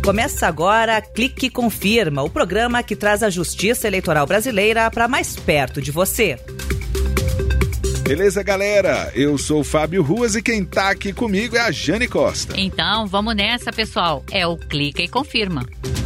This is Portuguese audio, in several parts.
Começa agora Clique e Confirma, o programa que traz a justiça eleitoral brasileira para mais perto de você. Beleza, galera? Eu sou o Fábio Ruas e quem tá aqui comigo é a Jane Costa. Então, vamos nessa, pessoal. É o Clique e Confirma.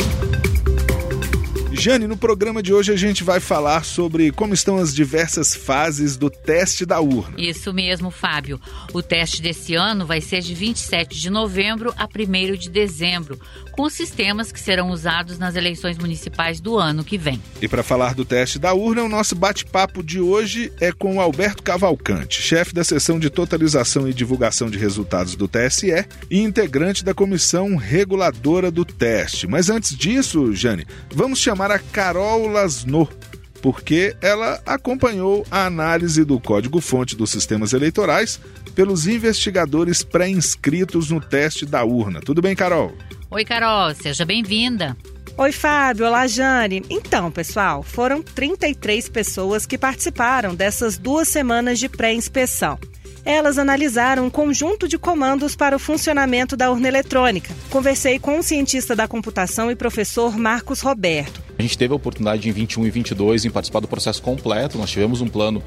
Jane, no programa de hoje a gente vai falar sobre como estão as diversas fases do teste da urna. Isso mesmo, Fábio. O teste desse ano vai ser de 27 de novembro a 1º de dezembro, com os sistemas que serão usados nas eleições municipais do ano que vem. E para falar do teste da urna, o nosso bate-papo de hoje é com o Alberto Cavalcante, chefe da seção de totalização e divulgação de resultados do TSE e integrante da comissão reguladora do teste. Mas antes disso, Jane, vamos chamar a Carol Lasnot, porque ela acompanhou a análise do código-fonte dos sistemas eleitorais pelos investigadores pré-inscritos no teste da urna. Tudo bem, Carol? Oi, Carol, seja bem-vinda. Oi, Fábio. Olá, Jane. Então, pessoal, foram 33 pessoas que participaram dessas 2 semanas de pré-inspeção. Elas analisaram um conjunto de comandos para o funcionamento da urna eletrônica. Conversei com um cientista da computação e professor Marcos Roberto. A gente teve a oportunidade em 21 e 22 em participar do processo completo. Nós tivemos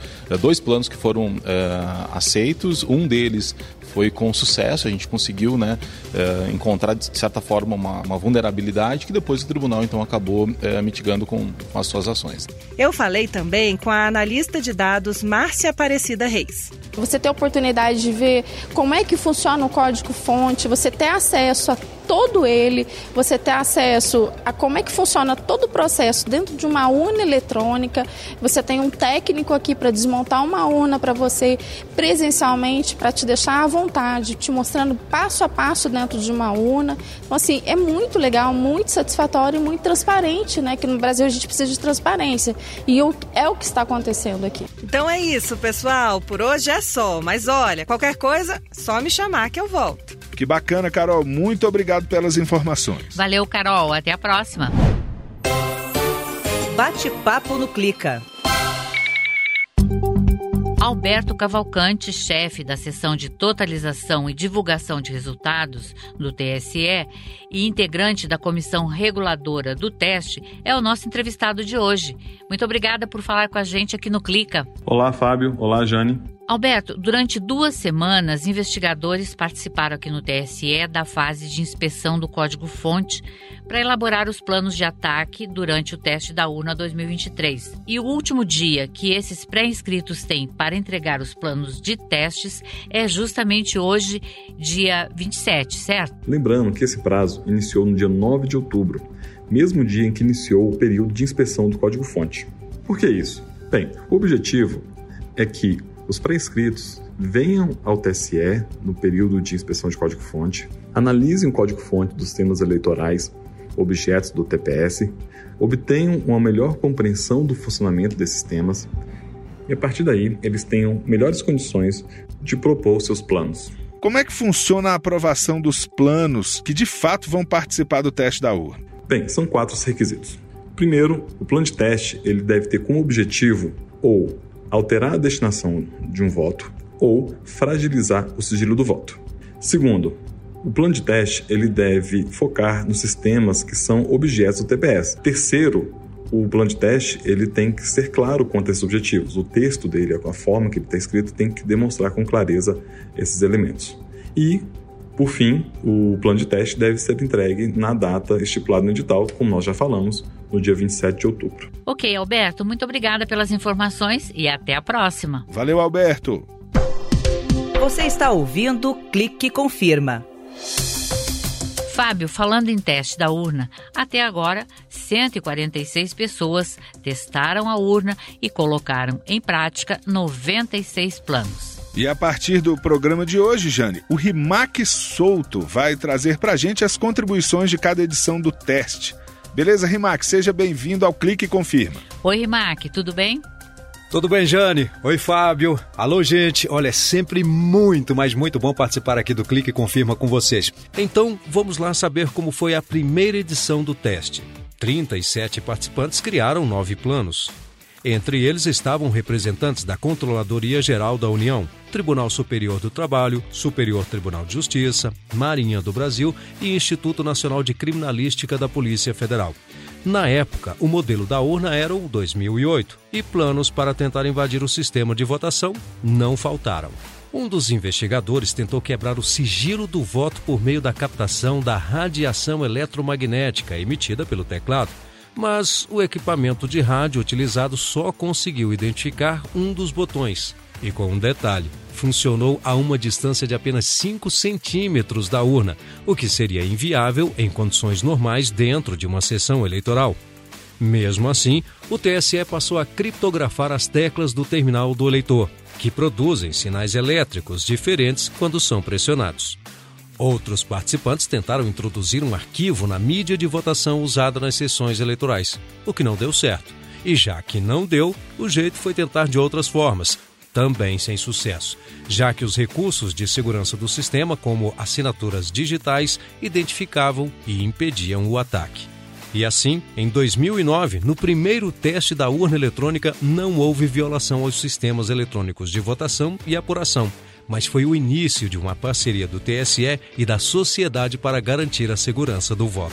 2 planos que foram aceitos. Um deles foi com sucesso. A gente conseguiu encontrar, de certa forma, uma vulnerabilidade que depois o tribunal então acabou mitigando com as suas ações. Eu falei também com a analista de dados Márcia Aparecida Reis. Você ter a oportunidade de ver como é que funciona o código-fonte, você ter acesso a todo ele, você ter acesso a como é que funciona todo o processo dentro de uma urna eletrônica. Você tem um técnico aqui para desmontar uma urna para você presencialmente, para te deixar à vontade, te mostrando passo a passo dentro de uma urna. Então, assim, é muito legal, muito satisfatório e muito transparente, né? Que no Brasil a gente precisa de transparência. E é o que está acontecendo aqui. Então é isso, pessoal. Por hoje é só. Mas olha, qualquer coisa, só me chamar que eu volto. Que bacana, Carol. Muito obrigado pelas informações. Valeu, Carol. Até a próxima. Bate-papo no Clica. Alberto Cavalcante, chefe da seção de totalização e divulgação de resultados do TSE e integrante da comissão reguladora do teste, é o nosso entrevistado de hoje. Muito obrigada por falar com a gente aqui no Clica. Olá, Fábio. Olá, Jane. Alberto, durante 2 semanas, investigadores participaram aqui no TSE da fase de inspeção do código-fonte para elaborar os planos de ataque durante o teste da urna 2023. E o último dia que esses pré-inscritos têm para entregar os planos de testes é justamente hoje, dia 27, certo? Lembrando que esse prazo iniciou no dia 9 de outubro, mesmo dia em que iniciou o período de inspeção do código-fonte. Por que isso? Bem, o objetivo é que os pré-inscritos venham ao TSE no período de inspeção de código-fonte, analisem o código-fonte dos sistemas eleitorais, objetos do TPS, obtenham uma melhor compreensão do funcionamento desses sistemas e, a partir daí, eles tenham melhores condições de propor seus planos. Como é que funciona a aprovação dos planos que, de fato, vão participar do teste da urna? Bem, são 4 os requisitos. Primeiro, o plano de teste ele deve ter como objetivo ou alterar a destinação de um voto ou fragilizar o sigilo do voto. Segundo, o plano de teste ele deve focar nos sistemas que são objetos do TPS. Terceiro, o plano de teste ele tem que ser claro quanto a esses objetivos. O texto dele, a forma que ele está escrito, tem que demonstrar com clareza esses elementos. E, por fim, o plano de teste deve ser entregue na data estipulada no edital, como nós já falamos, no dia 27 de outubro. Ok, Alberto, muito obrigada pelas informações e até a próxima. Valeu, Alberto. Você está ouvindo Clique e Confirma. Fábio, falando em teste da urna, até agora 146 pessoas testaram a urna e colocaram em prática 96 planos. E a partir do programa de hoje, Jane, o Rimac Souto vai trazer pra gente as contribuições de cada edição do teste. Beleza, Rimac? Seja bem-vindo ao Clique e Confirma. Oi, Rimac, tudo bem? Tudo bem, Jane? Oi, Fábio. Alô, gente. Olha, é sempre muito, mas muito bom participar aqui do Clique e Confirma com vocês. Então, vamos lá saber como foi a primeira edição do teste. 37 participantes criaram 9 planos. Entre eles estavam representantes da Controladoria Geral da União, Tribunal Superior do Trabalho, Superior Tribunal de Justiça, Marinha do Brasil e Instituto Nacional de Criminalística da Polícia Federal. Na época, o modelo da urna era o 2008 e planos para tentar invadir o sistema de votação não faltaram. Um dos investigadores tentou quebrar o sigilo do voto por meio da captação da radiação eletromagnética emitida pelo teclado, mas o equipamento de rádio utilizado só conseguiu identificar um dos botões. E com um detalhe, funcionou a uma distância de apenas 5 centímetros da urna, o que seria inviável em condições normais dentro de uma sessão eleitoral. Mesmo assim, o TSE passou a criptografar as teclas do terminal do eleitor, que produzem sinais elétricos diferentes quando são pressionados. Outros participantes tentaram introduzir um arquivo na mídia de votação usada nas sessões eleitorais, o que não deu certo. E já que não deu, o jeito foi tentar de outras formas, também sem sucesso, já que os recursos de segurança do sistema, como assinaturas digitais, identificavam e impediam o ataque. E assim, em 2009, no primeiro teste da urna eletrônica, não houve violação aos sistemas eletrônicos de votação e apuração, mas foi o início de uma parceria do TSE e da sociedade para garantir a segurança do voto.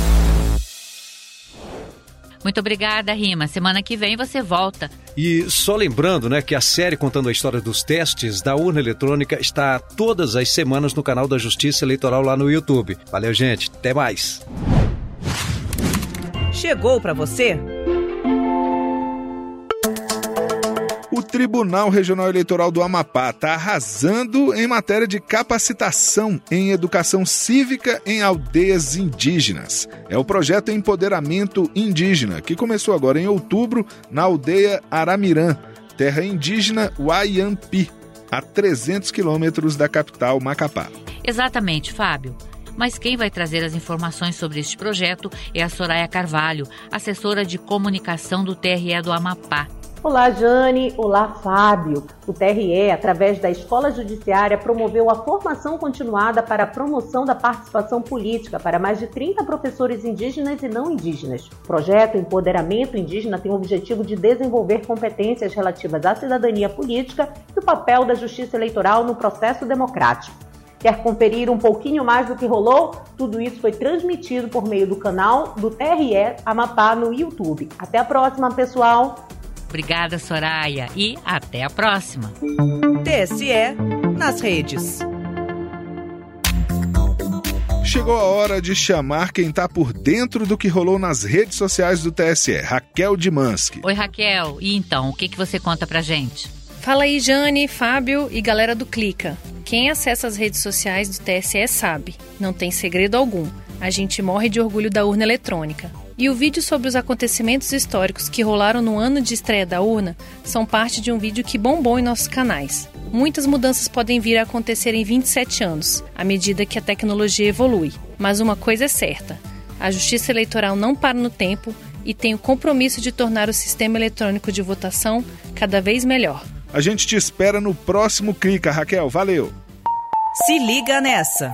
Muito obrigada, Rima. Semana que vem você volta. E só lembrando, que a série contando a história dos testes da urna eletrônica está todas as semanas no canal da Justiça Eleitoral lá no YouTube. Valeu, gente. Até mais. Chegou para você? O Tribunal Regional Eleitoral do Amapá está arrasando em matéria de capacitação em educação cívica em aldeias indígenas. É o projeto Empoderamento Indígena, que começou agora em outubro na aldeia Aramirã, terra indígena Wayampi, a 300 quilômetros da capital Macapá. Exatamente, Fábio. Mas quem vai trazer as informações sobre este projeto é a Soraya Carvalho, assessora de comunicação do TRE do Amapá. Olá, Jane. Olá, Fábio. O TRE, através da Escola Judiciária, promoveu a formação continuada para a promoção da participação política para mais de 30 professores indígenas e não indígenas. O projeto Empoderamento Indígena tem o objetivo de desenvolver competências relativas à cidadania política e o papel da justiça eleitoral no processo democrático. Quer conferir um pouquinho mais do que rolou? Tudo isso foi transmitido por meio do canal do TRE Amapá no YouTube. Até a próxima, pessoal! Obrigada, Soraya, e até a próxima. TSE nas redes. Chegou a hora de chamar quem está por dentro do que rolou nas redes sociais do TSE, Raquel Dimansky. Oi, Raquel. E então, o que você conta pra gente? Fala aí, Jane, Fábio e galera do Clica. Quem acessa as redes sociais do TSE sabe, não tem segredo algum. A gente morre de orgulho da urna eletrônica. E o vídeo sobre os acontecimentos históricos que rolaram no ano de estreia da urna são parte de um vídeo que bombou em nossos canais. Muitas mudanças podem vir a acontecer em 27 anos, à medida que a tecnologia evolui. Mas uma coisa é certa, a Justiça Eleitoral não para no tempo e tem o compromisso de tornar o sistema eletrônico de votação cada vez melhor. A gente te espera no próximo Clica, Raquel. Valeu! Se liga nessa!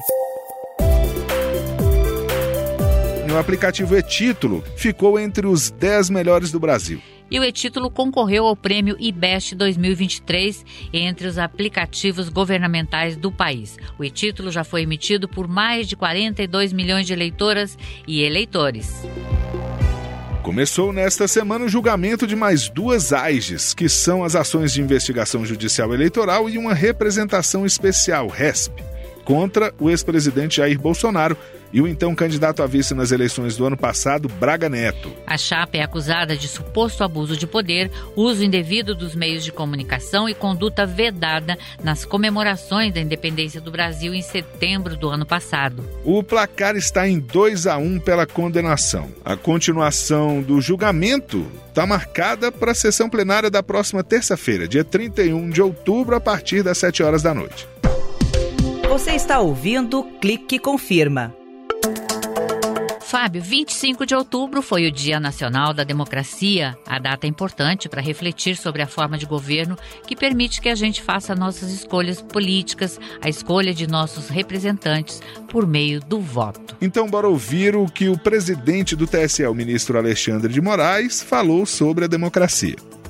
O aplicativo e-Título ficou entre os 10 melhores do Brasil. E o e-Título concorreu ao prêmio IBEST 2023 entre os aplicativos governamentais do país. O e-Título já foi emitido por mais de 42 milhões de eleitoras e eleitores. Começou nesta semana o julgamento de mais 2 AIGES, que são as Ações de Investigação Judicial Eleitoral e uma Representação Especial, RESP, contra o ex-presidente Jair Bolsonaro e o então candidato a vice nas eleições do ano passado, Braga Neto. A chapa é acusada de suposto abuso de poder, uso indevido dos meios de comunicação e conduta vedada nas comemorações da independência do Brasil em setembro do ano passado. O placar está em 2-1 pela condenação. A continuação do julgamento está marcada para a sessão plenária da próxima terça-feira, dia 31 de outubro, a partir das 7 horas da noite. Você está ouvindo Clique Confirma. Fábio, 25 de outubro foi o Dia Nacional da Democracia. A data é importante para refletir sobre a forma de governo que permite que a gente faça nossas escolhas políticas, a escolha de nossos representantes por meio do voto. Então, bora ouvir o que o presidente do TSE, o ministro Alexandre de Moraes, falou sobre a democracia.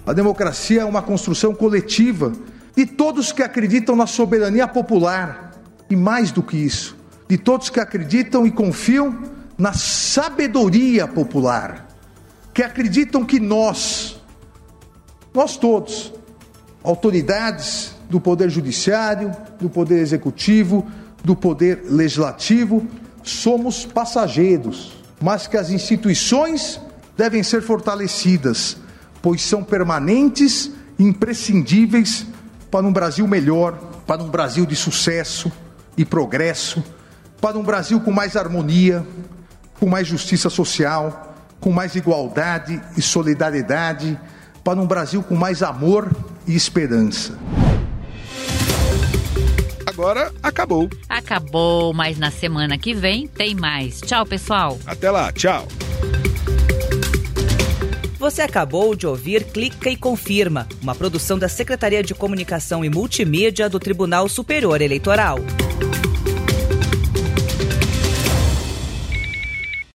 A democracia é uma construção coletiva de todos que acreditam na soberania popular. E mais do que isso, de todos que acreditam e confiam na sabedoria popular. Que acreditam que nós todos, autoridades do Poder Judiciário, do Poder Executivo, do Poder Legislativo, somos passageiros, mas que as instituições devem ser fortalecidas, pois são permanentes e imprescindíveis para um Brasil melhor, para um Brasil de sucesso e progresso, para um Brasil com mais harmonia, com mais justiça social, com mais igualdade e solidariedade, para um Brasil com mais amor e esperança. Agora acabou. Acabou, mas na semana que vem tem mais. Tchau, pessoal. Até lá, tchau. Você acabou de ouvir Clica e Confirma, uma produção da Secretaria de Comunicação e Multimídia do Tribunal Superior Eleitoral.